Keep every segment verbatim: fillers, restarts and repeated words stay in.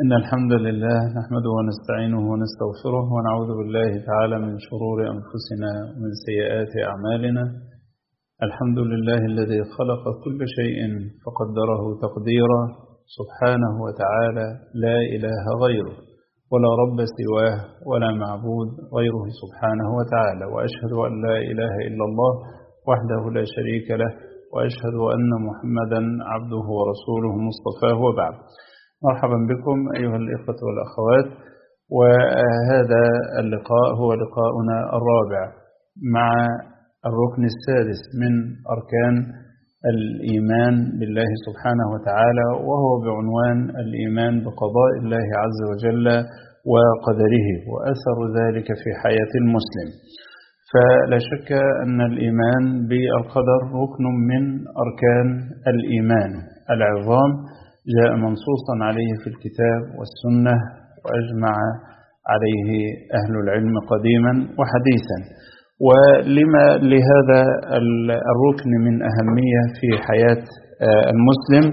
إن الحمد لله نحمده ونستعينه ونستغفره ونعوذ بالله تعالى من شرور أنفسنا ومن سيئات أعمالنا. الحمد لله الذي خلق كل شيء فقدره تقديرا سبحانه وتعالى، لا إله غيره ولا رب سواه ولا معبود غيره سبحانه وتعالى، وأشهد أن لا إله إلا الله وحده لا شريك له، وأشهد أن محمدا عبده ورسوله مصطفاه، وبعد. مرحبا بكم أيها الإخوة والأخوات، وهذا اللقاء هو لقاؤنا الرابع مع الركن السادس من أركان الإيمان بالله سبحانه وتعالى، وهو بعنوان الإيمان بقضاء الله عز وجل وقدره وأثر ذلك في حياة المسلم. فلا شك أن الإيمان بالقدر ركن من أركان الإيمان العظام، جاء منصوصا عليه في الكتاب والسنة، وأجمع عليه أهل العلم قديما وحديثا. ولما لهذا الركن من أهمية في حياة المسلم،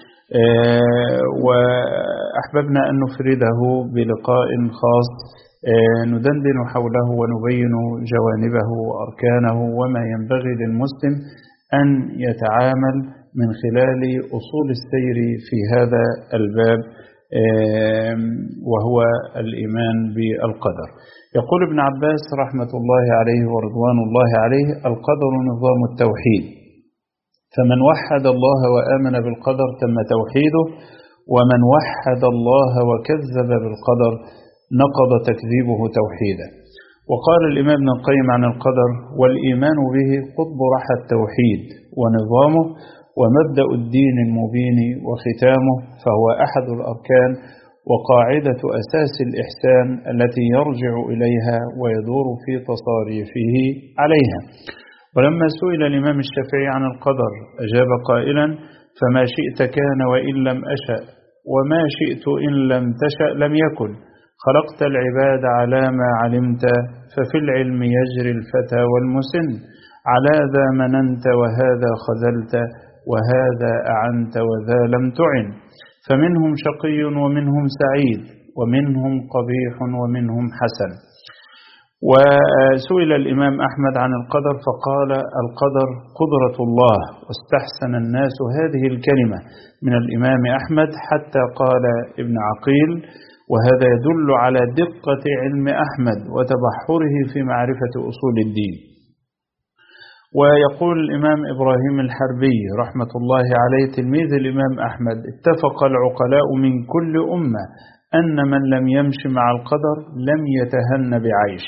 وأحببنا أن نفرده بلقاء خاص ندندن حوله ونبين جوانبه وأركانه وما ينبغي للمسلم أن يتعامل من خلال أصول السير في هذا الباب، وهو الإيمان بالقدر. يقول ابن عباس رحمة الله عليه ورضوان الله عليه: القدر نظام التوحيد، فمن وحد الله وآمن بالقدر تم توحيده، ومن وحد الله وكذب بالقدر نقض تكذيبه توحيدا. وقال الإمام ابن القيم عن القدر: والإيمان به قطب رحى التوحيد ونظامه، ومبدأ الدين المبين وختامه، فهو أحد الأركان وقاعدة أساس الإحسان التي يرجع إليها ويدور في تصاريفه عليها. ولما سئل الإمام الشافعي عن القدر أجاب قائلا: فما شئت كان وإن لم أشأ، وما شئت إن لم تشأ لم يكن، خلقت العباد على ما علمت، ففي العلم يجري الفتى والمسن، على ذا مننت وهذا خذلت، وهذا أعنت وذا لم تعن، فمنهم شقي ومنهم سعيد، ومنهم قبيح ومنهم حسن. وسئل الإمام أحمد عن القدر فقال: القدر قدرة الله، واستحسن الناس هذه الكلمة من الإمام أحمد حتى قال ابن عقيل، وهذا يدل على دقة علم أحمد وتبحره في معرفة أصول الدين. ويقول الإمام إبراهيم الحربي رحمة الله عليه تلميذ الإمام أحمد: اتفق العقلاء من كل أمة أن من لم يمش مع القدر لم يتهن بعيش.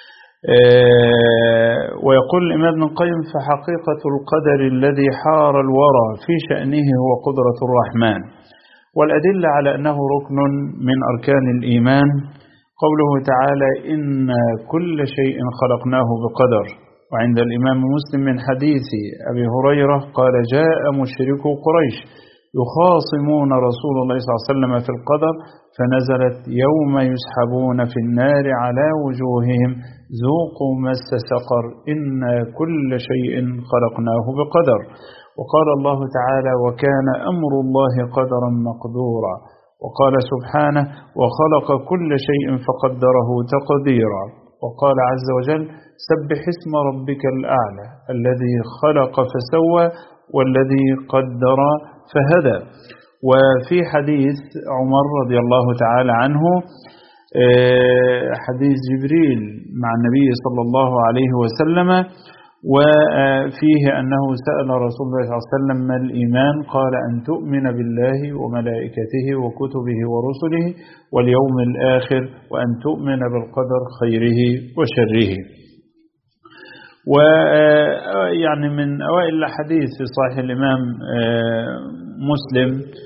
ويقول الإمام ابن القيم: فحقيقة القدر الذي حار الورى في شأنه هو قدرة الرحمن. والأدلة على أنه ركن من أركان الإيمان قوله تعالى: إن كل شيء خلقناه بقدر. وعند الإمام مسلم من حديث أبي هريرة قال: جاء مشركو قريش يخاصمون رسول الله صلى الله عليه وسلم في القدر، فنزلت: يوم يسحبون في النار على وجوههم ذوقوا مس سقر، إن كل شيء خلقناه بقدر. وقال الله تعالى: وكان أمر الله قدرا مقدورا. وقال سبحانه: وخلق كل شيء فقدره تقديرا. وقال عز وجل: سبح اسم ربك الأعلى الذي خلق فسوى والذي قدر فهدى. وفي حديث عمر رضي الله تعالى عنه، حديث جبريل مع النبي صلى الله عليه وسلم، وفيه أنه سأل رسول الله صلى الله عليه وسلم: ما الإيمان؟ قال: أن تؤمن بالله وملائكته وكتبه ورسله واليوم الآخر، وأن تؤمن بالقدر خيره وشره. ويعني من أوائل الحديث في صحيح الإمام مسلم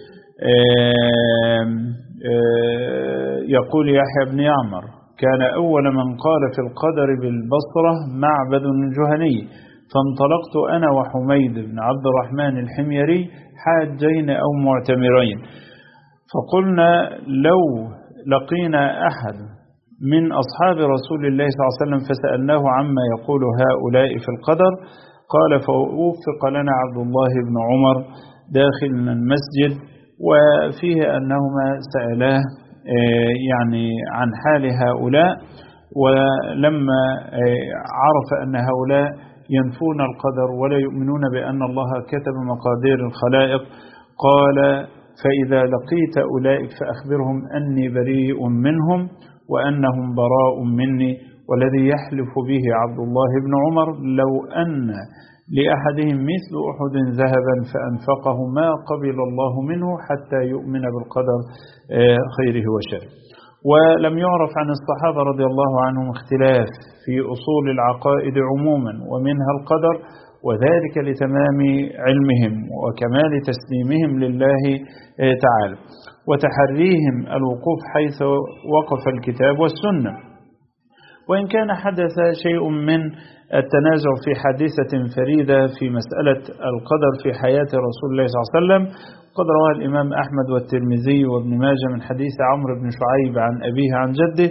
يقول يحيى بن يعمر: كان أول من قال في القدر بالبصرة معبد الجهني، فانطلقت أنا وحميد بن عبد الرحمن الحميري حاجين أو معتمرين، فقلنا لو لقينا أحد من أصحاب رسول الله صلى الله عليه وسلم فسألناه عما يقول هؤلاء في القدر، قال: فوفق لنا عبد الله بن عمر داخل المسجد، وفيه أنهما سألاه يعني عن حال هؤلاء، ولما عرف أن هؤلاء ينفون القدر ولا يؤمنون بأن الله كتب مقادير الخلائق قال: فإذا لقيت أولئك فأخبرهم أني بريء منهم وأنهم براء مني، والذي يحلف به عبد الله بن عمر لو أن لأحدهم مثل أحد ذهبا فأنفقه ما قبل الله منه حتى يؤمن بالقدر خيره وشره. ولم يعرف عن الصحابة رضي الله عنهم اختلاف في أصول العقائد عموما ومنها القدر، وذلك لتمام علمهم وكمال تسليمهم لله تعالى وتحريهم الوقوف حيث وقف الكتاب والسنة. وإن كان حدث شيء من التنازع في حادثة فريدة في مسألة القدر في حياة رسول الله صلى الله عليه وسلم، قد رواه الإمام أحمد والترمذي وابن ماجه من حديث عمرو بن شعيب عن أبيه عن جده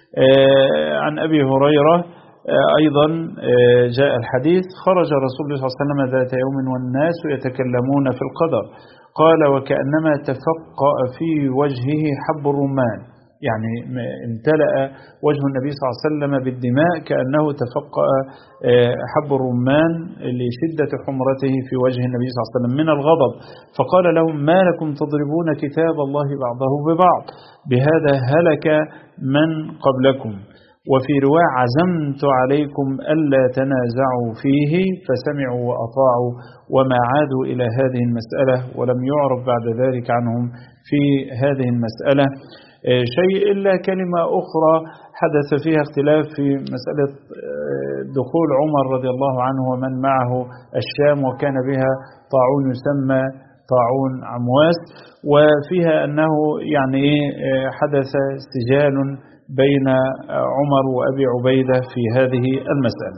عن أبي هريرة أيضا جاء الحديث: خرج رسول الله صلى الله عليه وسلم ذات يوم والناس يتكلمون في القدر، قال: وكأنما تفقأ في وجهه حب الرمان، يعني امتلأ وجه النبي صلى الله عليه وسلم بالدماء كأنه تفقأ حب الرمان لشدة حمرته في وجه النبي صلى الله عليه وسلم من الغضب، فقال لهم: ما لكم تضربون كتاب الله بعضه ببعض، بهذا هلك من قبلكم. وفي رواية: عزمت عليكم ألا تنازعوا فيه، فسمعوا وأطاعوا وما عادوا إلى هذه المسألة، ولم يعرف بعد ذلك عنهم في هذه المسألة شيء إلا كلمة أخرى حدث فيها اختلاف في مسألة دخول عمر رضي الله عنه ومن معه الشام، وكان بها طاعون يسمى طاعون عمواس، وفيها أنه يعني حدث سجال بين عمر وأبي عبيدة في هذه المسألة.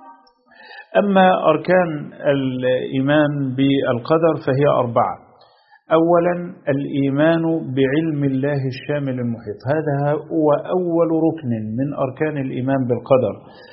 أما أركان الإيمان بالقدر فهي أربعة. أولا الإيمان بعلم الله الشامل المحيط، هذا هو أول ركن من أركان الإيمان بالقدر،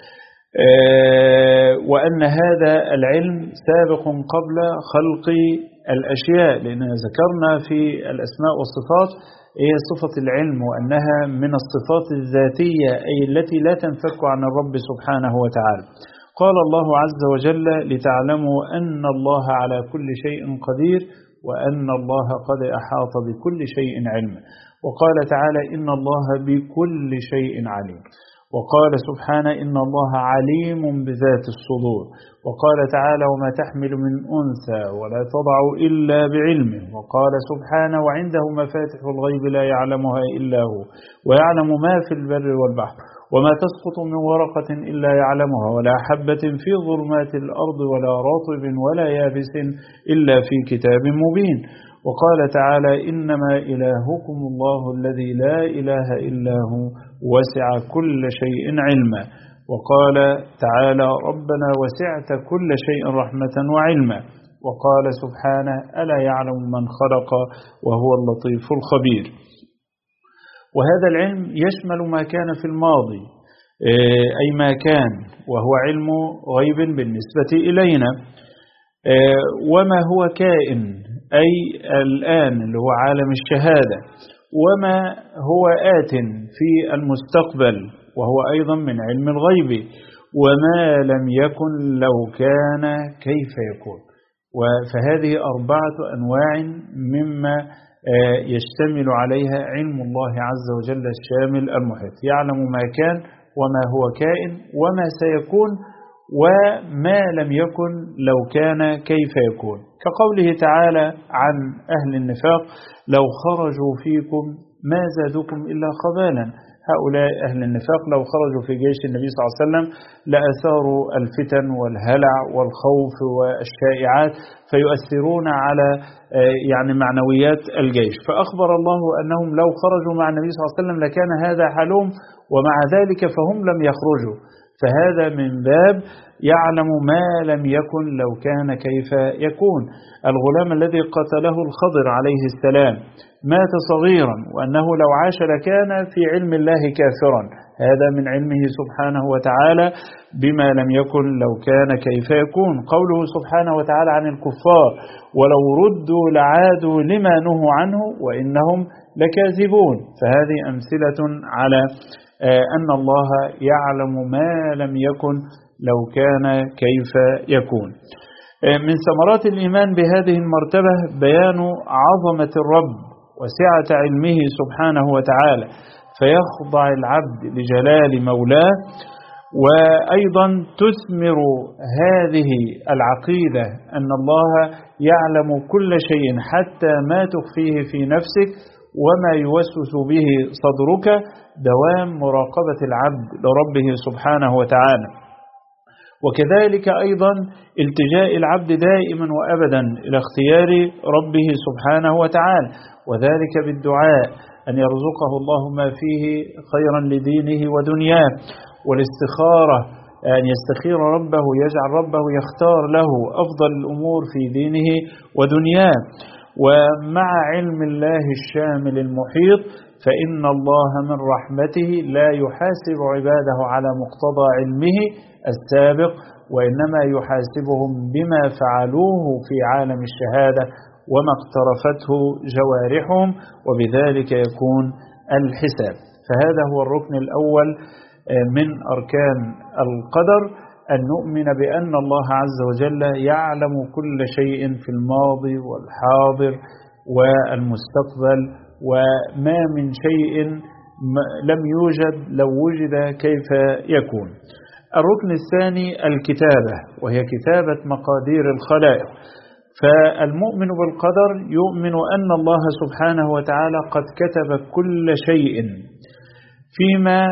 وأن هذا العلم سابق قبل خلق الأشياء، لأن ذكرنا في الأسماء والصفات هي صفة العلم، وأنها من الصفات الذاتية أي التي لا تنفك عن الرب سبحانه وتعالى. قال الله عز وجل: لتعلموا أن الله على كل شيء قدير وأن الله قد أحاط بكل شيء علما. وقال تعالى: إن الله بكل شيء عليم. وقال سبحانه: إن الله عليم بذات الصدور. وقال تعالى: وما تحمل من أنثى ولا تضع إلا بعلمه. وقال سبحانه: وعنده مفاتح الغيب لا يعلمها إلا هو ويعلم ما في البر والبحر وما تسقط من ورقة إلا يعلمها ولا حبة في ظلمات الأرض ولا رطب ولا يابس إلا في كتاب مبين. وقال تعالى: إنما إلهكم الله الذي لا إله إلا هو وسع كل شيء علما. وقال تعالى: ربنا وسعت كل شيء رحمة وعلما. وقال سبحانه: ألا يعلم من خلق وهو اللطيف الخبير. وهذا العلم يشمل ما كان في الماضي أي ما كان وهو علم غيب بالنسبة إلينا، وما هو كائن أي الآن اللي هو عالم الشهادة، وما هو آت في المستقبل وهو أيضا من علم الغيب، وما لم يكن لو كان كيف يكون. فهذه أربعة أنواع مما يشتمل عليها علم الله عز وجل الشامل المحيط، يعلم ما كان وما هو كائن وما سيكون وما لم يكن لو كان كيف يكون، كقوله تعالى عن أهل النفاق: لو خرجوا فيكم ما زادوكم إلا خبالا. هؤلاء أهل النفاق لو خرجوا في جيش النبي صلى الله عليه وسلم لأثاروا الفتن والهلع والخوف والشائعات فيؤثرون على يعني معنويات الجيش، فأخبر الله أنهم لو خرجوا مع النبي صلى الله عليه وسلم لكان هذا حالهم، ومع ذلك فهم لم يخرجوا. فهذا من باب يعلم ما لم يكن لو كان كيف يكون. الغلام الذي قتله الخضر عليه السلام مات صغيرا، وأنه لو عاش لكان في علم الله كافرا، هذا من علمه سبحانه وتعالى بما لم يكن لو كان كيف يكون. قوله سبحانه وتعالى عن الكفار ولو ردوا لعادوا لما نهوا عنه وإنهم لكاذبون، فهذه أمثلة على أن الله يعلم ما لم يكن لو كان كيف يكون. من ثمرات الإيمان بهذه المرتبة بيان عظمة الرب وسعة علمه سبحانه وتعالى، فيخضع العبد لجلال مولاه. وأيضا تثمر هذه العقيدة أن الله يعلم كل شيء حتى ما تخفيه في نفسك وما يوسوس به صدرك، دوام مراقبة العبد لربه سبحانه وتعالى. وكذلك أيضا التجاء العبد دائما وأبدا إلى اختيار ربه سبحانه وتعالى، وذلك بالدعاء أن يرزقه الله ما فيه خيرا لدينه ودنياه، والاستخارة أن يستخير ربه، يجعل ربه يختار له أفضل الأمور في دينه ودنياه. ومع علم الله الشامل المحيط فإن الله من رحمته لا يحاسب عباده على مقتضى علمه السابق، وإنما يحاسبهم بما فعلوه في عالم الشهادة وما اقترفته جوارحهم، وبذلك يكون الحساب. فهذا هو الركن الأول من أركان القدر، أن نؤمن بأن الله عز وجل يعلم كل شيء في الماضي والحاضر والمستقبل، وما من شيء لم يوجد لو وجد كيف يكون. الركن الثاني الكتابة، وهي كتابة مقادير الخلائق. فالمؤمن بالقدر يؤمن أن الله سبحانه وتعالى قد كتب كل شيء فيما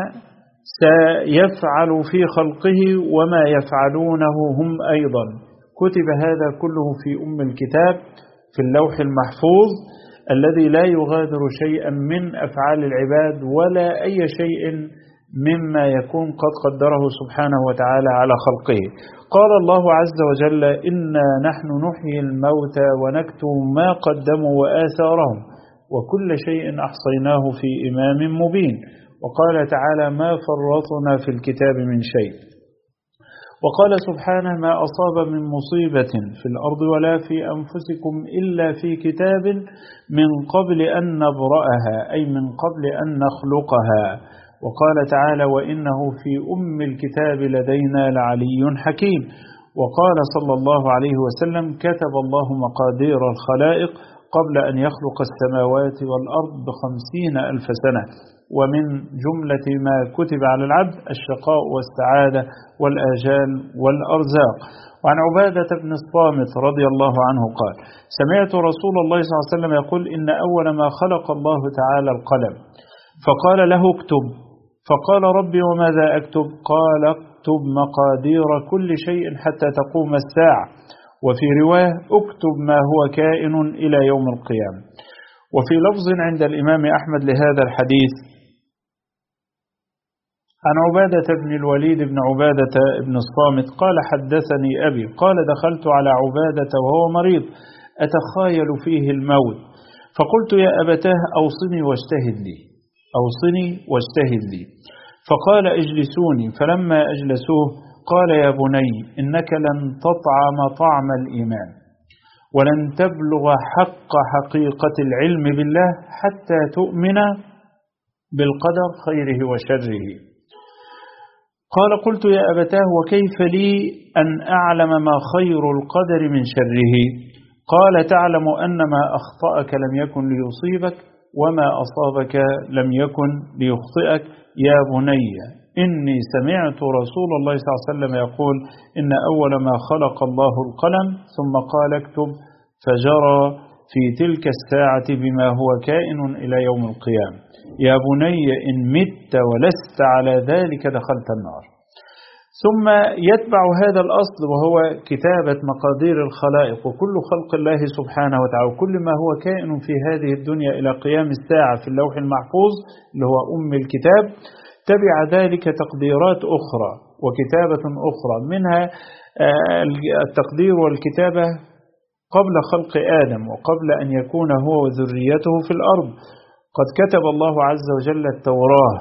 سيفعل في خلقه وما يفعلونه هم أيضا، كتب هذا كله في أم الكتاب في اللوح المحفوظ الذي لا يغادر شيئا من أفعال العباد ولا أي شيء مما يكون قد قدره سبحانه وتعالى على خلقه. قال الله عز وجل: إنا نحن نحيي الموتى ونكتب ما قدموا وآثارهم وكل شيء أحصيناه في إمام مبين. وقال تعالى: ما فرطنا في الكتاب من شيء. وقال سبحانه: ما أصاب من مصيبة في الأرض ولا في أنفسكم إلا في كتاب من قبل أن نبرأها، أي من قبل أن نخلقها. وقال تعالى: وإنه في أم الكتاب لدينا لعلي حكيم. وقال صلى الله عليه وسلم: كتب الله مقادير الخلائق قبل أن يخلق السماوات والأرض بخمسين ألف سنة. ومن جملة ما كتب على العبد الشقاء والسعادة والآجال والأرزاق. وعن عبادة بن الصامت رضي الله عنه قال: سمعت رسول الله صلى الله عليه وسلم يقول: إن أول ما خلق الله تعالى القلم، فقال له: اكتب. فقال: ربي وماذا أكتب؟ قال: اكتب مقادير كل شيء حتى تقوم الساعة. وفي رواية: اكتب ما هو كائن إلى يوم القيامة. وفي لفظ عند الإمام أحمد لهذا الحديث عن عبادة بن الوليد بن عبادة بن الصامت قال: حدثني أبي قال: دخلت على عبادة وهو مريض أتخايل فيه الموت، فقلت: يا أبتاه أوصني واجتهد لي، أوصني واجتهد لي. فقال: اجلسوني. فلما أجلسوه قال: يا بني، إنك لن تطعم طعم الإيمان ولن تبلغ حق حقيقة العلم بالله حتى تؤمن بالقدر خيره وشره. قال: قلت: يا أبتاه وكيف لي أن أعلم ما خير القدر من شره؟ قال: تعلم أن ما أخطأك لم يكن ليصيبك وما أصابك لم يكن ليخطئك. يا بني، إني سمعت رسول الله صلى الله عليه وسلم يقول: إن أول ما خلق الله القلم ثم قال: اكتب، فجرى في تلك الساعة بما هو كائن إلى يوم القيامة. يا بني، إن مت ولست على ذلك دخلت النار. ثم يتبع هذا الأصل وهو كتابة مقادير الخلائق وكل خلق الله سبحانه وتعالى وكل ما هو كائن في هذه الدنيا إلى قيام الساعة في اللوح المحفوظ اللي هو أم الكتاب. تبع ذلك تقديرات أخرى وكتابة أخرى، منها التقدير والكتابة قبل خلق آدم وقبل أن يكون هو وذريته في الأرض. قد كتب الله عز وجل التوراة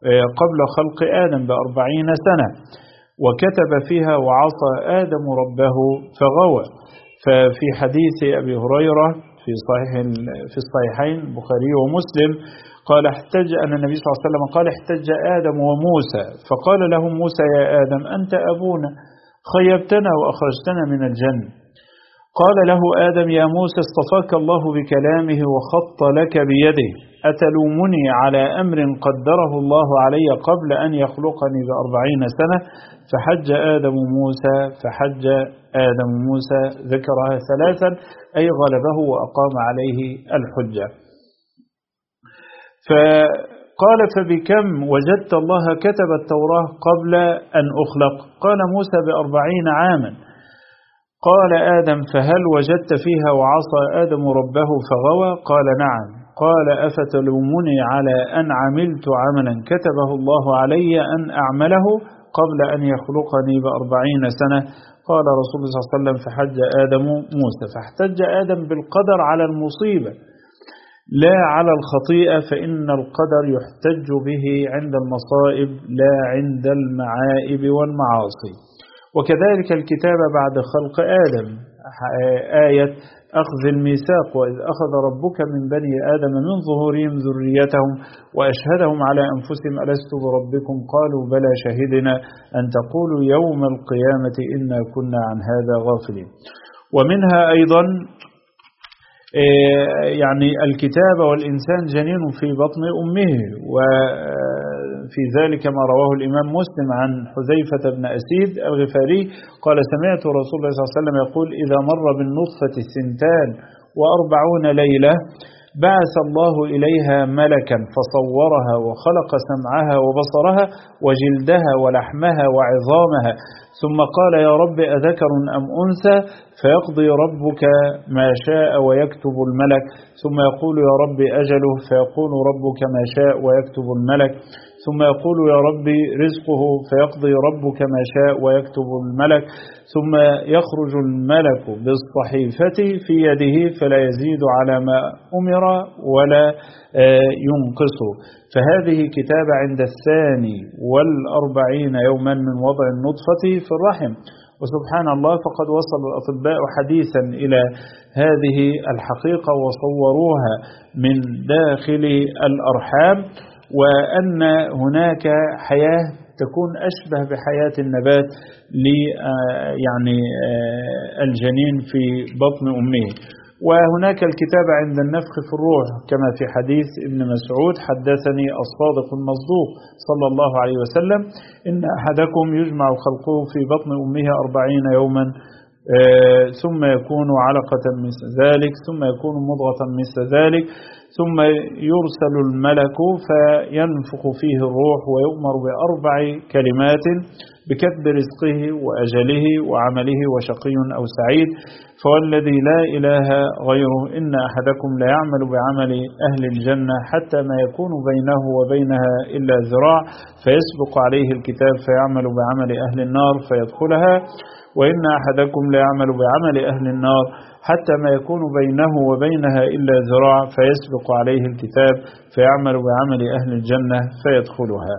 قبل خلق آدم بأربعين سنة، وكتب فيها وعصى آدم ربه فغوى. ففي حديث أبي هريرة في صحيح في الصحيحين البخاري ومسلم قال احتج أن النبي صلى الله عليه وسلم قال احتج آدم وموسى فقال له موسى يا آدم أنت أبونا خيبتنا وأخرجتنا من الجنة. قال له آدم يا موسى اصطفاك الله بكلامه وخط لك بيده، أتلومني على أمر قدره الله علي قبل أن يخلقني بأربعين سنة؟ فحج آدم موسى فحج آدم موسى ذكرها ثلاثا أي غلبه وأقام عليه الحجة. فقال فبكم وجدت الله كتب التوراة قبل أن أخلق؟ قال موسى بأربعين عاما. قال آدم فهل وجدت فيها وعصى آدم ربه فغوى؟ قال نعم. قال أفتلومني على أن عملت عملا كتبه الله علي أن أعمله قبل أن يخلقني بأربعين سنة؟ قال رسول الله صلى الله عليه وسلم فحج آدم موسى. فاحتج آدم بالقدر على المصيبة لا على الخطيئة، فإن القدر يحتج به عند المصائب لا عند المعائب والمعاصي. وكذلك الكتاب بعد خلق آدم، آية أخذ الميثاق وإذ أخذ ربك من بني آدم من ظهورهم ذريتهم وأشهدهم على أنفسهم ألست بربكم قالوا بلى شهدنا أن تقولوا يوم القيامة إنا كنا عن هذا غافلين. ومنها أيضا يعني الكتاب والإنسان جنين في بطن أمه، وفي ذلك ما رواه الإمام مسلم عن حذيفة بن أسيد الغفاري قال سمعت رسول الله صلى الله عليه وسلم يقول إذا مر بالنطفة الثنتان وأربعون ليلة بعث الله إليها ملكا فصورها وخلق سمعها وبصرها وجلدها ولحمها وعظامها ثم قال يا رب أذكر أم أنثى؟ فيقضي ربك ما شاء ويكتب الملك، ثم يقول يا رب أجله فيقول ربك ما شاء ويكتب الملك، ثم يقول يا رب رزقه فيقضي ربك ما شاء ويكتب الملك، ثم يخرج الملك بالصحيفة في يده فلا يزيد على ما أمر ولا ينقصه. فهذه كتابة عند الثاني والأربعين يوما من وضع النطفة في الرحم. وسبحان الله فقد وصل الأطباء حديثا إلى هذه الحقيقة وصوروها من داخل الأرحام، وأن هناك حياة تكون أشبه بحياة النبات ل يعني الجنين في بطن أمه. وهناك الكتابة عند النفخ في الروح كما في حديث ابن مسعود حدثني الصادق المصدوق صلى الله عليه وسلم إن أحدكم يجمع خلقه في بطن أمه أربعين يوما ثم يكون علقة مثل ذلك ثم يكون مضغة مثل ذلك ثم يرسل الملك فينفخ فيه الروح ويؤمر بأربع كلمات بكتب رزقه وأجله وعمله وشقي أو سعيد. فوالذي لا إله غيره إن أحدكم لا يعمل بعمل أهل الجنة حتى ما يكون بينه وبينها إلا ذراع فيسبق عليه الكتاب فيعمل بعمل أهل النار فيدخلها، وإن أحدكم لا يعمل بعمل أهل النار حتى ما يكون بينه وبينها إلا ذراع فيسبق عليه الكتاب فيعمل بعمل أهل الجنة فيدخلها.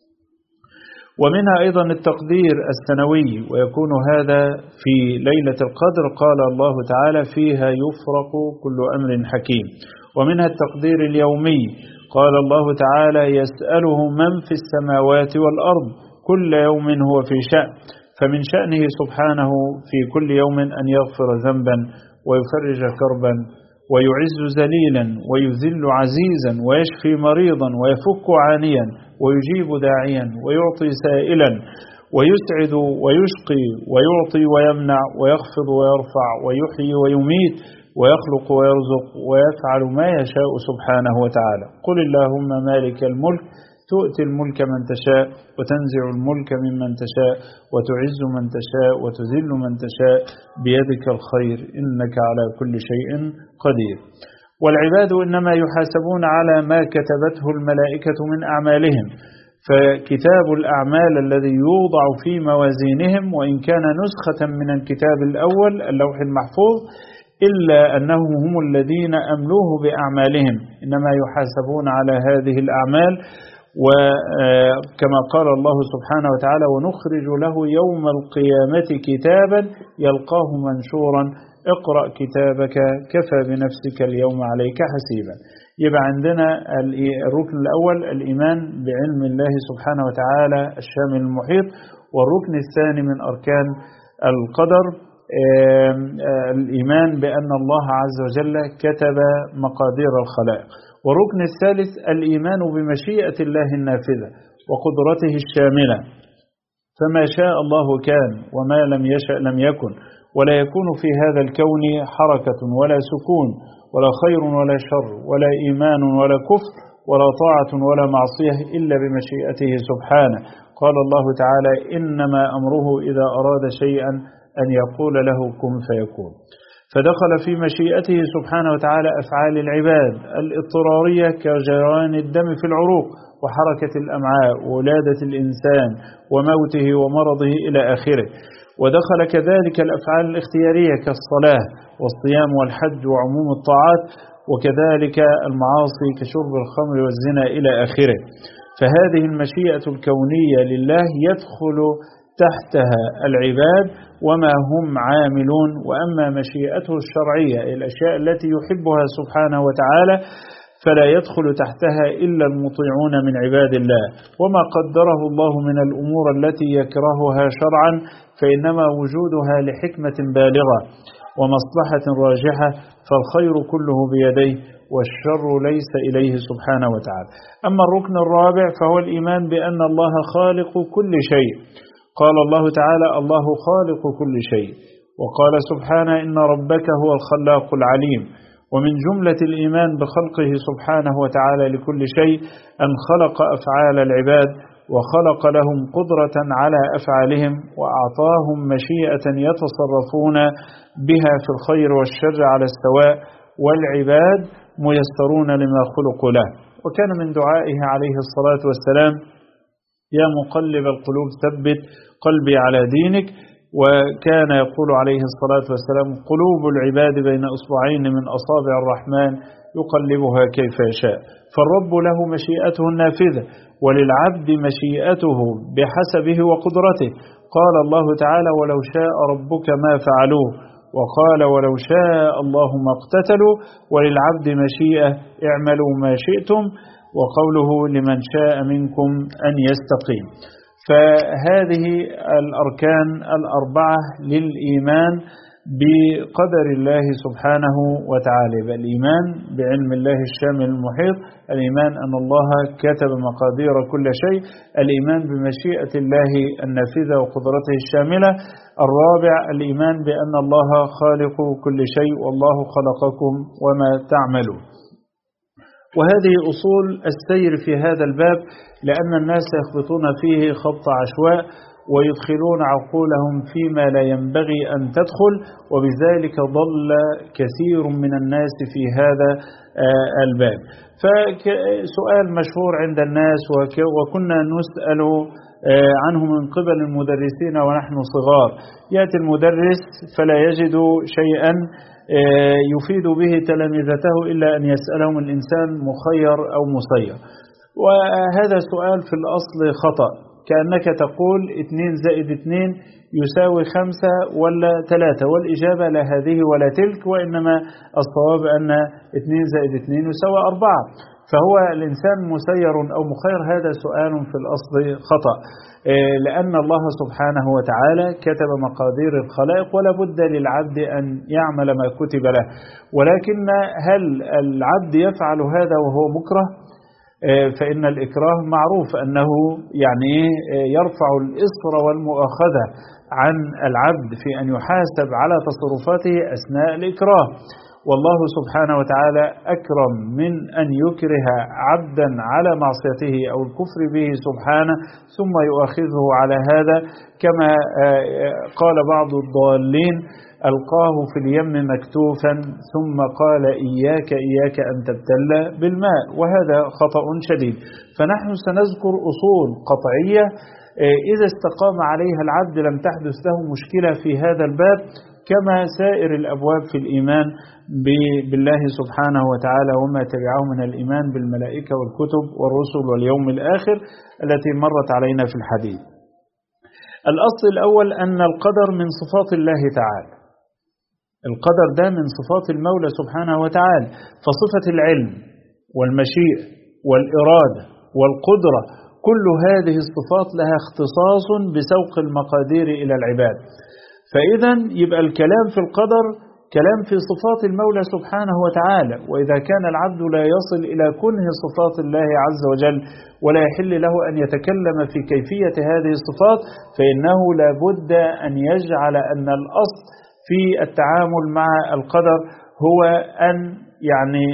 ومنها أيضا التقدير السنوي، ويكون هذا في ليلة القدر قال الله تعالى فيها يفرق كل أمر حكيم. ومنها التقدير اليومي قال الله تعالى يسأله من في السماوات والأرض كل يوم هو في شأن، فمن شأنه سبحانه في كل يوم أن يغفر ذنبا ويفرج كربا ويعز ذليلا ويذل عزيزا ويشفي مريضا ويفك عانيا ويجيب داعيا ويعطي سائلا ويسعد ويشقي ويعطي ويمنع ويخفض ويرفع ويحيي ويميت ويخلق ويرزق ويفعل ما يشاء سبحانه وتعالى. قل اللهم مالك الملك تؤتي الملك من تشاء وتنزع الملك ممن تشاء وتعز من تشاء وتذل من تشاء بيدك الخير إنك على كل شيء قدير. والعباد إنما يحاسبون على ما كتبته الملائكة من أعمالهم، فكتاب الأعمال الذي يوضع في موازينهم وإن كان نسخة من الكتاب الأول اللوح المحفوظ إلا أنهم هم الذين أملوه بأعمالهم، إنما يحاسبون على هذه الأعمال وكما قال الله سبحانه وتعالى ونخرج له يوم القيامة كتابا يلقاه منشورا اقرأ كتابك كفى بنفسك اليوم عليك حسيبا. يبقى عندنا الركن الأول الإيمان بعلم الله سبحانه وتعالى الشامل المحيط، والركن الثاني من أركان القدر الإيمان بأن الله عز وجل كتب مقادير الخلائق، والركن الثالث الإيمان بمشيئة الله النافذة وقدرته الشاملة، فما شاء الله كان وما لم يشأ لم يكن، ولا يكون في هذا الكون حركة ولا سكون ولا خير ولا شر ولا إيمان ولا كفر ولا طاعة ولا معصية إلا بمشيئته سبحانه. قال الله تعالى إنما أمره إذا أراد شيئا أن يقول له كن فيكون. فدخل في مشيئته سبحانه وتعالى أفعال العباد الاضطرارية كجريان الدم في العروق وحركة الأمعاء وولادة الإنسان وموته ومرضه إلى آخره. ودخل كذلك الأفعال الاختيارية كالصلاة والصيام والحج وعموم الطاعات، وكذلك المعاصي كشرب الخمر والزنا إلى آخره. فهذه المشيئة الكونية لله يدخل تحتها العباد وما هم عاملون. وأما مشيئته الشرعية الأشياء التي يحبها سبحانه وتعالى فلا يدخل تحتها إلا المطيعون من عباد الله. وما قدره الله من الأمور التي يكرهها شرعا فإنما وجودها لحكمة بالغة ومصلحة راجحة، فالخير كله بيديه والشر ليس إليه سبحانه وتعالى. أما الركن الرابع فهو الإيمان بأن الله خالق كل شيء. قال الله تعالى الله خالق كل شيء، وقال سبحانه إن ربك هو الخلاق العليم. ومن جملة الإيمان بخلقه سبحانه وتعالى لكل شيء أن خلق أفعال العباد وخلق لهم قدرة على أفعالهم وأعطاهم مشيئة يتصرفون بها في الخير والشر على السواء، والعباد ميسرون لما خلقوا له. وكان من دعائه عليه الصلاة والسلام يا مقلب القلوب ثبت قلبي على دينك. وكان يقول عليه الصلاة والسلام قلوب العباد بين أصبعين من أصابع الرحمن يقلبها كيف يشاء. فالرب له مشيئته النافذة وللعبد مشيئته بحسبه وقدرته. قال الله تعالى ولو شاء ربك ما فعلوه، وقال ولو شاء الله ما اقتتلوا. وللعبد مشيئة اعملوا ما شئتم، وقوله لمن شاء منكم أن يستقيم. فهذه الأركان الأربعة للإيمان بقدر الله سبحانه وتعالى: الإيمان بعلم الله الشامل المحيط، الإيمان أن الله كتب مقادير كل شيء، الإيمان بمشيئة الله النافذة وقدرته الشاملة. الرابع الإيمان بأن الله خالق كل شيء والله خلقكم وما تعملون. وهذه أصول السير في هذا الباب، لأن الناس يخبطون فيه خبط عشواء ويدخلون عقولهم فيما لا ينبغي أن تدخل، وبذلك ضل كثير من الناس في هذا الباب. فسؤال مشهور عند الناس وكنا نسأل عنه من قبل المدرسين ونحن صغار: يأتي المدرس فلا يجد شيئا يفيد به تلامذته إلا أن يسألهم الإنسان مخير أو مسير. وهذا سؤال في الأصل خطأ، كأنك تقول اثنين زائد اثنين يساوي خمسة ولا ثلاثة، والإجابة لا هذه ولا تلك، وإنما الصواب أن اثنين زائد اثنين يساوي أربعة. فهو الإنسان مسير أو مخير، هذا سؤال في الأصل خطأ، لأن الله سبحانه وتعالى كتب مقادير الخلائق ولا بد للعبد أن يعمل ما كتب له. ولكن هل العبد يفعل هذا وهو مكره؟ فإن الإكراه معروف أنه يعني يرفع الإصر والمؤاخذة عن العبد في أن يحاسب على تصرفاته أثناء الإكراه. والله سبحانه وتعالى أكرم من أن يكره عبدا على معصيته أو الكفر به سبحانه ثم يؤاخذه على هذا، كما قال بعض الضالين: ألقاه في اليم مكتوفا ثم قال إياك إياك أن تبتل بالماء، وهذا خطأ شديد. فنحن سنذكر أصول قطعية إذا استقام عليها العبد لم تحدث له مشكلة في هذا الباب، كما سائر الأبواب في الإيمان بالله سبحانه وتعالى وما تبعه من الإيمان بالملائكة والكتب والرسل واليوم الآخر التي مرت علينا في الحديث. الأصل الأول أن القدر من صفات الله تعالى، القدر ده من صفات المولى سبحانه وتعالى، فصفة العلم والمشيئة والإرادة والقدرة كل هذه الصفات لها اختصاص بسوق المقادير إلى العباد. فإذا يبقى الكلام في القدر كلام في صفات المولى سبحانه وتعالى، وإذا كان العبد لا يصل إلى كنه صفات الله عز وجل ولا يحل له أن يتكلم في كيفية هذه الصفات، فإنه لا بد أن يجعل أن الأصل في التعامل مع القدر هو أن يعني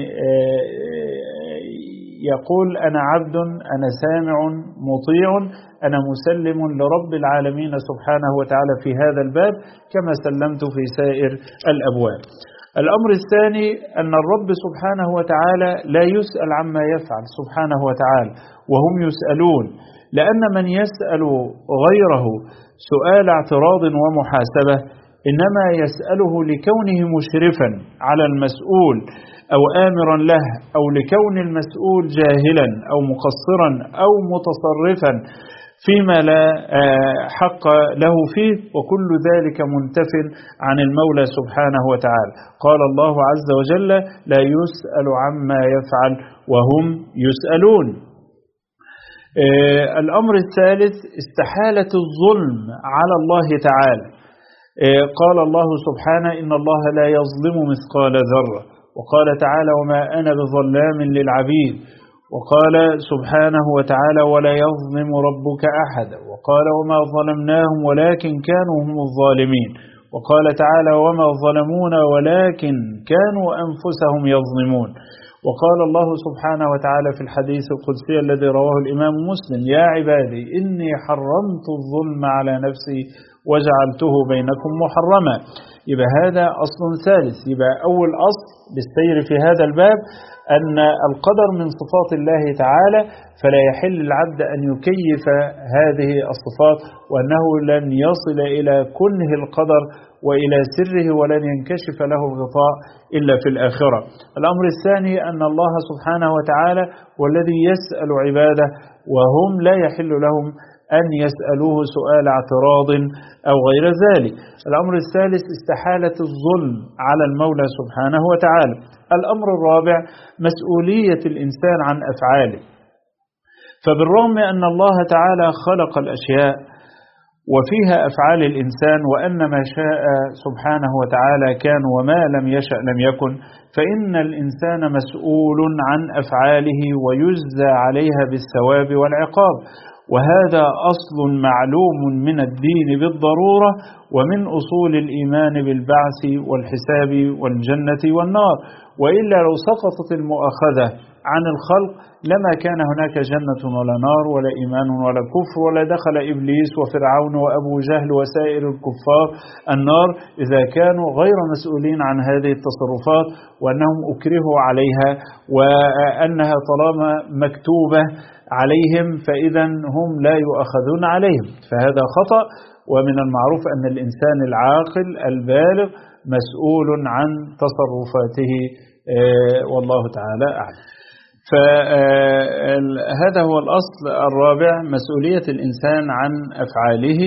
يقول أنا عبد، أنا سامع مطيع، أنا مسلم لرب العالمين سبحانه وتعالى في هذا الباب كما سلمت في سائر الأبواب. الأمر الثاني أن الرب سبحانه وتعالى لا يسأل عما يفعل سبحانه وتعالى وهم يسألون، لأن من يسأل غيره سؤال اعتراض ومحاسبة إنما يسأله لكونه مشرفا على المسؤول أو آمرا له، أو لكون المسؤول جاهلا أو مقصرا أو متصرفا فيما لا حق له فيه، وكل ذلك منتف عن المولى سبحانه وتعالى. قال الله عز وجل لا يسأل عما يفعل وهم يسألون. الأمر الثالث استحالة الظلم على الله تعالى. قال الله سبحانه إن الله لا يظلم مثقال ذرة، وقال تعالى وما أنا بظلام للعبيد، وقال سبحانه وتعالى ولا يظلم ربك أحد، وقال وما ظلمناهم ولكن كانوا هم الظالمين، وقال تعالى وما ظلمونا ولكن كانوا أنفسهم يظلمون، وقال الله سبحانه وتعالى في الحديث القدسي الذي رواه الإمام مسلم يا عبادي إني حرمت الظلم على نفسي وجعلته بينكم محرما. يبقى هذا أصل ثالث. يبقى أول أصل بالسير في هذا الباب أن القدر من صفات الله تعالى، فلا يحل العبد أن يكيف هذه الصفات، وأنه لن يصل إلى كنه القدر وإلى سره ولن ينكشف له الغطاء إلا في الآخرة. الأمر الثاني أن الله سبحانه وتعالى والذي يسأل عباده وهم لا يحل لهم أن يسألوه سؤال اعتراض أو غير ذلك. الأمر الثالث استحالة الظلم على المولى سبحانه وتعالى. الأمر الرابع مسؤولية الإنسان عن أفعاله، فبالرغم أن الله تعالى خلق الأشياء وفيها أفعال الإنسان، وأن ما شاء سبحانه وتعالى كان وما لم يشأ لم يكن، فإن الإنسان مسؤول عن أفعاله ويجزى عليها بالثواب والعقاب، وهذا أصل معلوم من الدين بالضرورة ومن أصول الإيمان بالبعث والحساب والجنة والنار. وإلا لو سقطت المؤاخذة عن الخلق لما كان هناك جنة ولا نار ولا إيمان ولا كفر، ولا دخل إبليس وفرعون وأبو جهل وسائر الكفار النار إذا كانوا غير مسؤولين عن هذه التصرفات، وأنهم أكرهوا عليها، وأنها طالما مكتوبة عليهم فإذا هم لا يؤخذون عليهم، فهذا خطأ. ومن المعروف أن الإنسان العاقل البالغ مسؤول عن تصرفاته والله تعالى أعلم. فهذا هو الأصل الرابع مسؤولية الإنسان عن أفعاله،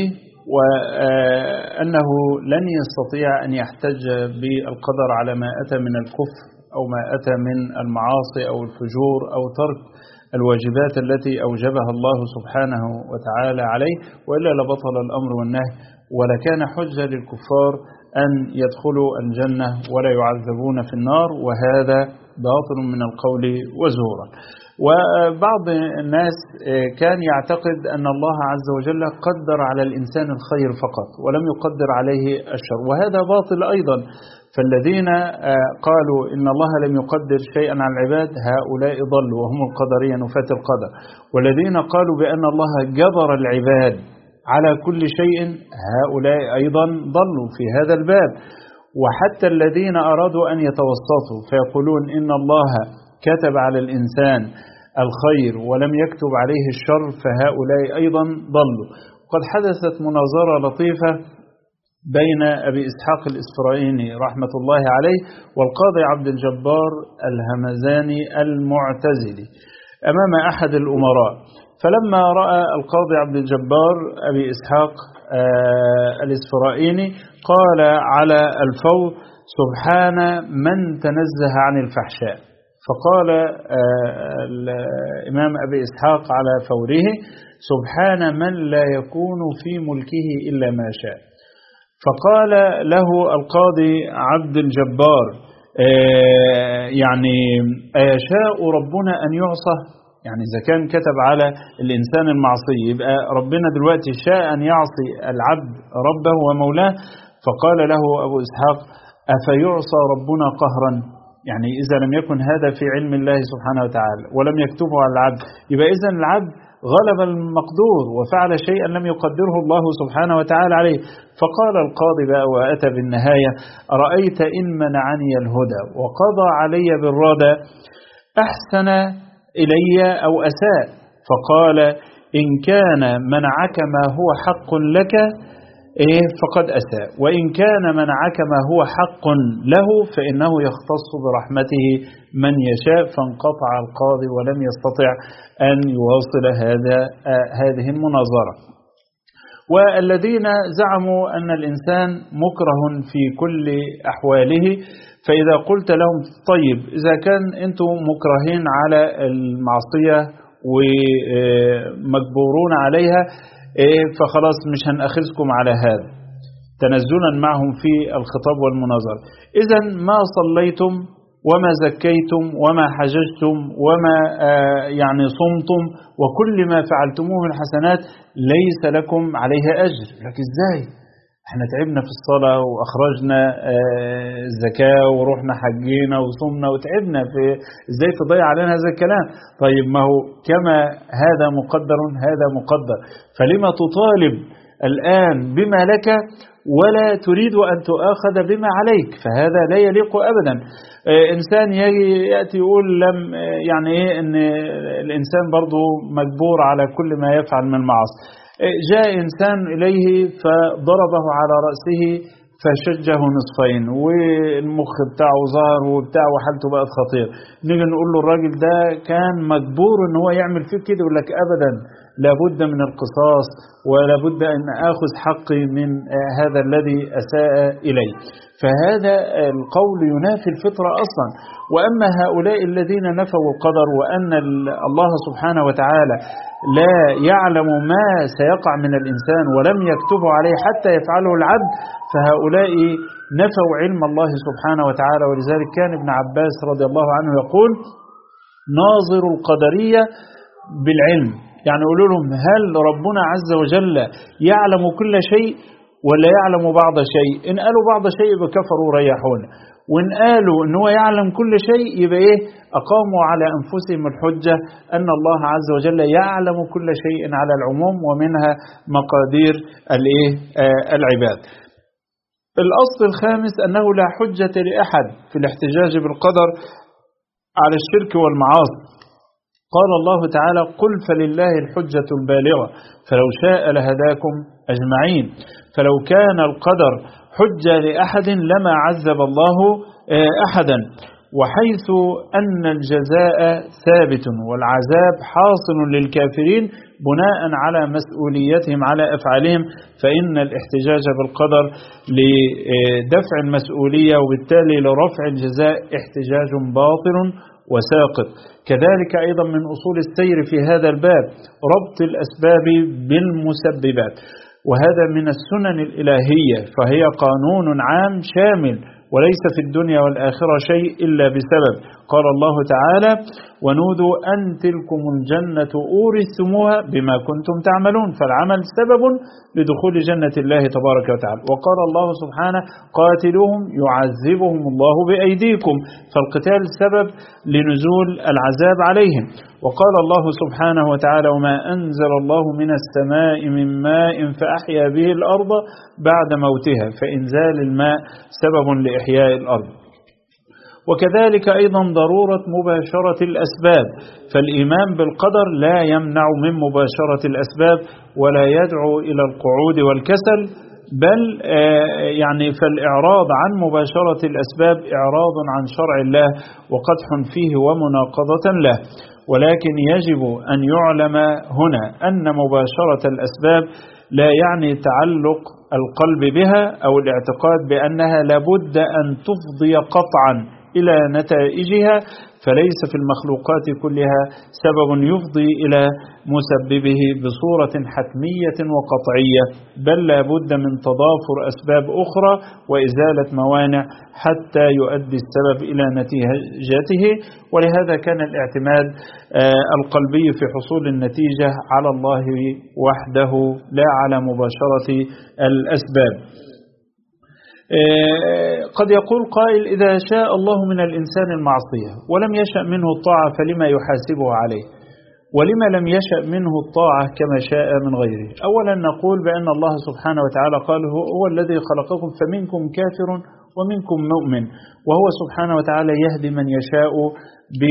وأنه لن يستطيع أن يحتج بالقدر على ما أتى من الكفر أو ما أتى من المعاصي أو الفجور أو ترك الواجبات التي أوجبها الله سبحانه وتعالى عليه، وإلا لبطل الأمر والنهي، ولكان حجة للكفار أن يدخلوا الجنة ولا يعذبون في النار، وهذا باطل من القول وزورا. وبعض الناس كان يعتقد أن الله عز وجل قدر على الإنسان الخير فقط ولم يقدر عليه الشر، وهذا باطل أيضا. فالذين قالوا إن الله لم يقدر شيئا على العباد هؤلاء ضلوا وهم القدرية نفاة القدر، والذين قالوا بأن الله جبر العباد على كل شيء هؤلاء أيضا ضلوا في هذا الباب. وحتى الذين أرادوا أن يتوسطوا فيقولون إن الله كتب على الإنسان الخير ولم يكتب عليه الشر فهؤلاء أيضا ضلوا. قد حدثت مناظرة لطيفة بين أبي إسحاق الإسفرايني رحمة الله عليه والقاضي عبد الجبار الهمزاني المعتزلي أمام أحد الأمراء. فلما رأى القاضي عبد الجبار أبي إسحاق الإسفرايني قال على الفور: سبحان من تنزه عن الفحشاء. فقال الإمام أبي إسحاق على فوره: سبحان من لا يكون في ملكه إلا ما شاء. فقال له القاضي عبد الجبار: يعني أيشاء ربنا أن يعصى؟ يعني إذا كان كتب على الإنسان المعصي يبقى ربنا دلوقتي شاء أن يعصي العبد ربه ومولاه. فقال له أبو إسحاق: أفيعصى ربنا قهرا؟ يعني إذا لم يكن هذا في علم الله سبحانه وتعالى ولم يكتبه على العبد، يبقى إذن العبد غلب المقدور وفعل شيئا لم يقدره الله سبحانه وتعالى عليه. فقال القاضي بقى وأتى بالنهاية: أرأيت إن منعني الهدى وقضى علي بالردى أحسن إلي أو أساء؟ فقال: إن كان منعك ما هو حق لك إيه فقد أساء، وإن كان منعك ما هو حق له فإنه يختص برحمته من يشاء. فانقطع القاضي ولم يستطع أن يواصل هذا آه هذه المناظرة. والذين زعموا أن الإنسان مكره في كل أحواله، فإذا قلت لهم: طيب إذا كان أنتم مكرهين على المعصية ومجبورون عليها فخلاص مش هنأخذكم على هذا، تنزلا معهم في الخطاب والمناظرة. إذن ما صليتم وما زكيتم وما حججتم وما يعني صمتم وكل ما فعلتموه من الحسنات ليس لكم عليه أجر. لكن إزاي؟ احنا تعبنا في الصلاة وأخرجنا الزكاة ورحنا حجينا وصمنا وتعبنا في ازاي تضيع علينا هذا الكلام؟ طيب ما هو كما هذا مقدر هذا مقدر، فلما تطالب الآن بما لك ولا تريد أن تؤاخذ بما عليك؟ فهذا لا يليق أبدا. إنسان يأتي يقول لم يعني إيه إن الإنسان برضو مجبور على كل ما يفعل من المعاصي. جاء إنسان إليه فضربه على رأسه فشجه نصفين والمخ بتاعه ظهر وبتاع وحالته بقت خطير. نيجي نقول له الراجل ده كان مجبور ان هو يعمل فيه كده، يقول لك ابدا لابد من القصاص ولابد ان اخذ حقي من هذا الذي اساء الي. فهذا القول ينافي الفطرة اصلا. واما هؤلاء الذين نفوا القدر وان الله سبحانه وتعالى لا يعلم ما سيقع من الإنسان ولم يكتبه عليه حتى يفعله العبد، فهؤلاء نفوا علم الله سبحانه وتعالى. ولذلك كان ابن عباس رضي الله عنه يقول: ناظر القدرية بالعلم. يعني يقولوا لهم: هل ربنا عز وجل يعلم كل شيء ولا يعلم بعض شيء؟ إن قالوا بعض شيء بكفروا ريحون، وإن قالوا إن هو يعلم كل شيء يبقى إيه؟ أقاموا على أنفسهم الحجة أن الله عز وجل يعلم كل شيء على العموم ومنها مقادير الإيه؟ آه العباد. الأصل الخامس أنه لا حجة لأحد في الاحتجاج بالقدر على الشرك والمعاصي. قال الله تعالى: قل فلله الحجة البالغة فلو شاء لهداكم أجمعين. فلو كان القدر حجة لأحد لما عذب الله أحدا. وحيث أن الجزاء ثابت والعذاب حاصل للكافرين بناء على مسؤوليتهم على أفعالهم، فإن الاحتجاج بالقدر لدفع المسؤولية وبالتالي لرفع الجزاء احتجاج باطل وساقط. كذلك أيضا من أصول السير في هذا الباب ربط الأسباب بالمسببات، وهذا من السنن الإلهية، فهي قانون عام شامل وليس في الدنيا والآخرة شيء إلا بسبب. قال الله تعالى: ونودوا أن تلكم الجنة أورثتموها بما كنتم تعملون. فالعمل سبب لدخول جنة الله تبارك وتعالى. وقال الله سبحانه: قاتلوهم يعذبهم الله بأيديكم. فالقتال سبب لنزول العذاب عليهم. وقال الله سبحانه وتعالى: وما أنزل الله من السماء من ماء فأحيا به الأرض بعد موتها. فإنزال الماء سبب لإحياء الأرض. وكذلك أيضا ضرورة مباشرة الأسباب، فالإيمان بالقدر لا يمنع من مباشرة الأسباب ولا يدعو إلى القعود والكسل، بل يعني فالإعراض عن مباشرة الأسباب إعراض عن شرع الله وقدح فيه ومناقضة له. ولكن يجب أن يعلم هنا أن مباشرة الأسباب لا يعني تعلق القلب بها أو الاعتقاد بأنها لابد أن تفضي قطعا إلى نتائجها، فليس في المخلوقات كلها سبب يفضي إلى مسببه بصورة حتمية وقطعية، بل لابد من تضافر أسباب أخرى وإزالة موانع حتى يؤدي السبب إلى نتيجته. ولهذا كان الاعتماد القلبي في حصول النتيجة على الله وحده لا على مباشرة الأسباب. قد يقول قائل: إذا شاء الله من الإنسان المعصية ولم يشأ منه الطاعة فلما يحاسبه عليه؟ ولما لم يشأ منه الطاعة كما شاء من غيره؟ أولا نقول بأن الله سبحانه وتعالى قال: هو الذي خلقكم فمنكم كافر ومنكم مؤمن، وهو سبحانه وتعالى يهدي من يشاء ب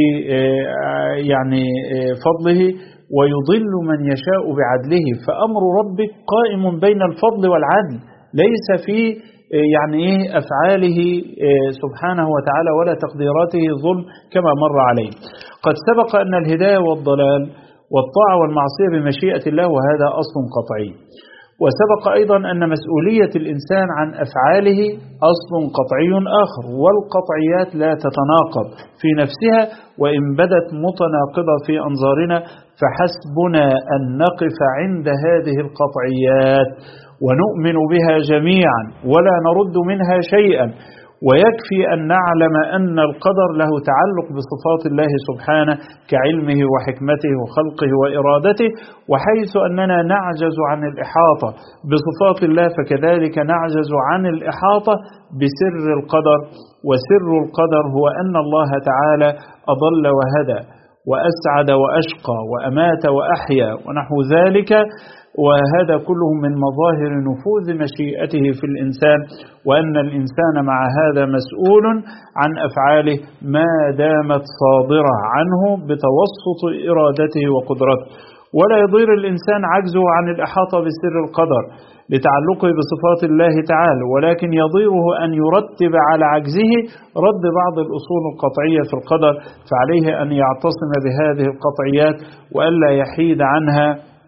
يعني فضله ويضل من يشاء بعدله، فأمر ربك قائم بين الفضل والعدل، ليس في يعني إيه أفعاله سبحانه وتعالى ولا تقديراته ظلم كما مر عليه. قد سبق أن الهداية والضلال والطاعة والمعصية بمشيئة الله، وهذا أصل قطعي. وسبق أيضا أن مسؤولية الإنسان عن أفعاله أصل قطعي آخر، والقطعيات لا تتناقض في نفسها، وإن بدت متناقضة في أنظارنا فحسبنا أن نقف عند هذه القطعيات ونؤمن بها جميعا ولا نرد منها شيئا، ويكفي أن نعلم أن القدر له تعلق بصفات الله سبحانه كعلمه وحكمته وخلقه وإرادته، وحيث أننا نعجز عن الإحاطة بصفات الله فكذلك نعجز عن الإحاطة بسر القدر. وسر القدر هو أن الله تعالى أضل وهدى وأسعد وأشقى وأمات وأحيا ونحو ذلك، وهذا كله من مظاهر نفوذ مشيئته في الإنسان، وأن الإنسان مع هذا مسؤول عن أفعاله ما دامت صادرة عنه بتوسط إرادته وقدرته. ولا يضير الإنسان عجزه عن الإحاطة بسر القدر لتعلقه بصفات الله تعالى، ولكن يضيره أن يرتب على عجزه رد بعض الأصول القطعية في القدر، فعليه أن يعتصم بهذه القطعيات وألا يحيد عنها،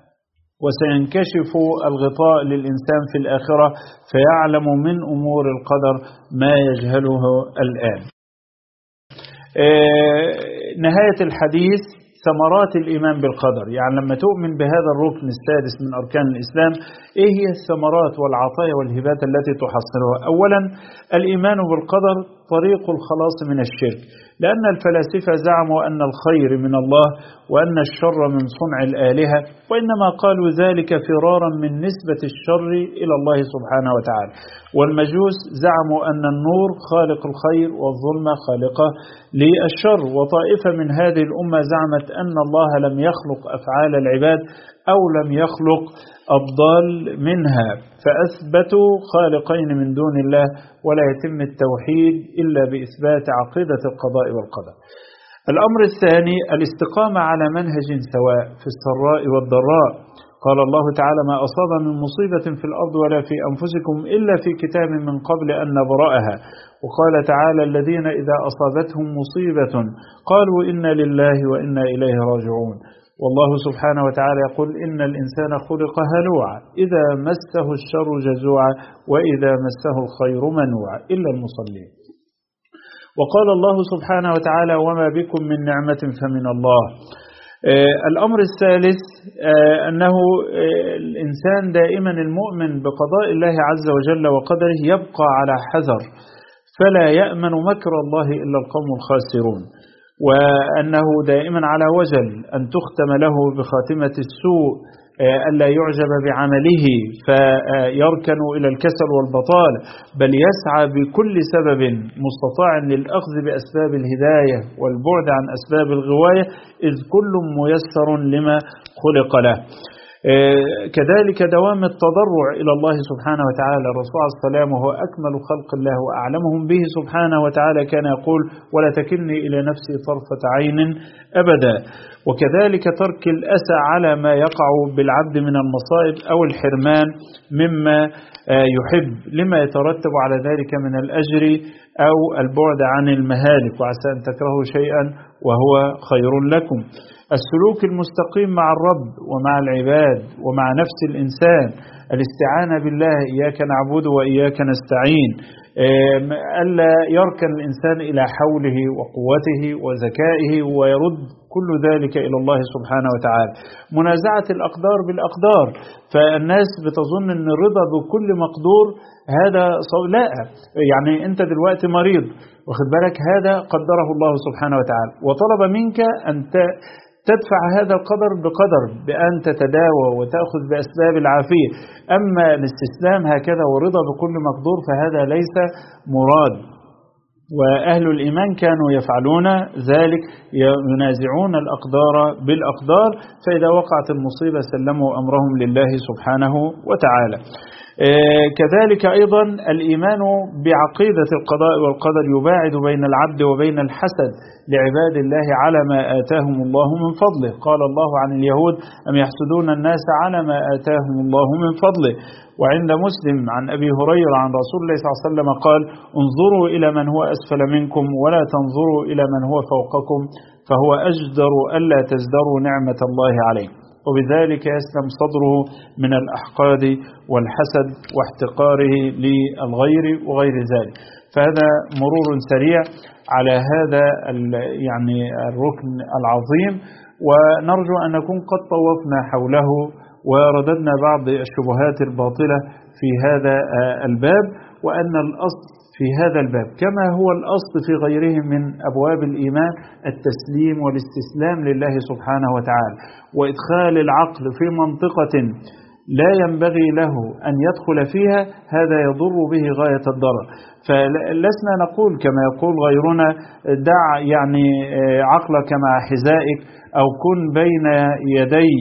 وسينكشف الغطاء للإنسان في الآخرة فيعلم من أمور القدر ما يجهله الآن. نهاية الحديث ثمرات الإيمان بالقدر، يعني لما تؤمن بهذا الركن السادس من أركان الإسلام، إيه هي الثمرات والعطايا والهبات التي تحصلها؟ أولا الإيمان بالقدر طريق الخلاص من الشرك، لأن الفلاسفة زعموا أن الخير من الله وأن الشر من صنع الآلهة، وإنما قالوا ذلك فرارا من نسبة الشر إلى الله سبحانه وتعالى. والمجوس زعموا أن النور خالق الخير والظلمة خالقة للشر. وطائفة من هذه الأمة زعمت أن الله لم يخلق أفعال العباد أو لم يخلق الضال منها، فأثبتوا خالقين من دون الله، ولا يتم التوحيد إلا بإثبات عقيدة القضاء والقدر. الأمر الثاني الاستقامة على منهج سواء في السراء والضراء. قال الله تعالى: ما أصاب من مصيبة في الأرض ولا في أنفسكم إلا في كتاب من قبل أن نبرأها. وقال تعالى: الذين إذا أصابتهم مصيبة قالوا إنا لله وإنا إليه راجعون. والله سبحانه وتعالى يقول: إن الإنسان خلق هلوعا إذا مسه الشر جزوعا وإذا مسه الخير منوعا إلا المصلين. وقال الله سبحانه وتعالى: وما بكم من نعمة فمن الله. آه الأمر الثالث آه أنه آه الإنسان دائما المؤمن بقضاء الله عز وجل وقدره يبقى على حذر، فلا يأمن مكر الله إلا القوم الخاسرون، وأنه دائما على وجل أن تختم له بخاتمة السوء، ألا يعجب بعمله فيركن إلى الكسل والبطالة، بل يسعى بكل سبب مستطاع للأخذ بأسباب الهداية والبعد عن أسباب الغواية، إذ كل ميسر لما خلق له. كذلك دوام التضرع إلى الله سبحانه وتعالى. الرسول عليه الصلاة والسلام وهو أكمل خلق الله وأعلمهم به سبحانه وتعالى كان يقول: ولا تكلني إلى نفسي طرفة عين أبدا. وكذلك ترك الأسى على ما يقع بالعبد من المصائب أو الحرمان مما يحب لما يترتب على ذلك من الأجر أو البعد عن المهالك، وعسى أن تكرهوا شيئا وهو خير لكم. السلوك المستقيم مع الرب ومع العباد ومع نفس الإنسان، الاستعانة بالله: إياك نعبد وإياك نستعين. ألا يركن الإنسان إلى حوله وقوته وذكائه ويرد كل ذلك إلى الله سبحانه وتعالى. منازعة الأقدار بالأقدار، فالناس بتظن أن الرضا بكل مقدور هذا لا، يعني أنت دلوقتي مريض واخد بالك، هذا قدره الله سبحانه وتعالى وطلب منك أن تدفع هذا القدر بقدر بأن تتداوى وتأخذ بأسباب العافية. أما الاستسلام هكذا ورضا بكل مقدور فهذا ليس مراد. وأهل الإيمان كانوا يفعلون ذلك، ينازعون الأقدار بالأقدار، فإذا وقعت المصيبة سلموا أمرهم لله سبحانه وتعالى. كذلك أيضا الإيمان بعقيدة القضاء والقدر يباعد بين العبد وبين الحسد لعباد الله على ما آتاهم الله من فضله. قال الله عن اليهود: أم يحسدون الناس على ما آتاهم الله من فضله. وعند مسلم عن أبي هريرة عن رسول الله صلى الله عليه وسلم قال: انظروا إلى من هو أسفل منكم ولا تنظروا إلى من هو فوقكم فهو أجدر ألا تزدروا نعمة الله عليكم. وبذلك يسلم صدره من الأحقاد والحسد واحتقاره للغير وغير ذلك. فهذا مرور سريع على هذا يعني الركن العظيم، ونرجو أن نكون قد طوفنا حوله ورددنا بعض الشبهات الباطلة في هذا الباب، وأن الأصل في هذا الباب كما هو الأصل في غيره من أبواب الإيمان التسليم والاستسلام لله سبحانه وتعالى، وإدخال العقل في منطقة لا ينبغي له أن يدخل فيها، هذا يضر به غاية الضرر. فلسنا نقول كما يقول غيرنا: دع يعني عقلك مع حذائك، أو كن بين يدي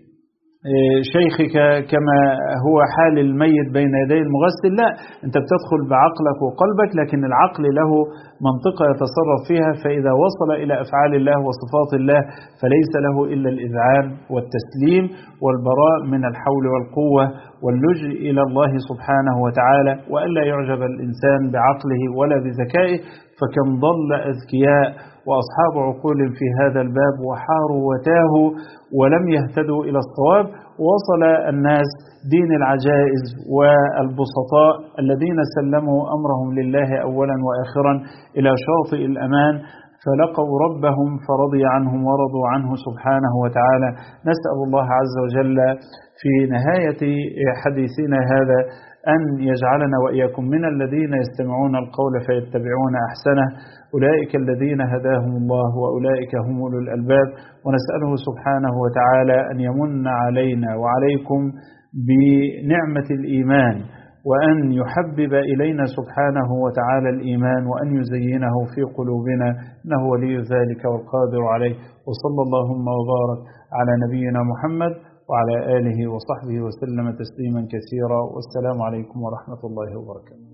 شيخك كما هو حال الميت بين يدي المغسل. لا، أنت بتدخل بعقلك وقلبك، لكن العقل له منطقة يتصرف فيها، فإذا وصل إلى أفعال الله وصفات الله فليس له إلا الإذعان والتسليم والبراء من الحول والقوة واللجء إلى الله سبحانه وتعالى، وألا يعجب الإنسان بعقله ولا بذكائه، فكم ضل أذكياء وأصحاب عقول في هذا الباب وحاروا وتاهوا ولم يهتدوا إلى الصواب. وصل الناس دين العجائز والبسطاء الذين سلموا أمرهم لله أولا وآخرا إلى شاطئ الأمان، فلقوا ربهم فرضي عنهم ورضوا عنه سبحانه وتعالى. نسأل الله عز وجل في نهاية حديثنا هذا أن يجعلنا وإياكم من الذين يستمعون القول فيتبعون أحسنه، أولئك الذين هداهم الله وأولئك هم أولو الألباب. ونسأله سبحانه وتعالى أن يمن علينا وعليكم بنعمة الإيمان، وأن يحبب إلينا سبحانه وتعالى الإيمان، وأن يزينه في قلوبنا، إنه ولي ذلك والقادر عليه. وصلى اللهم وبارك على نبينا محمد وعلى آله وصحبه وسلم تسليما كثيرا، والسلام عليكم ورحمة الله وبركاته.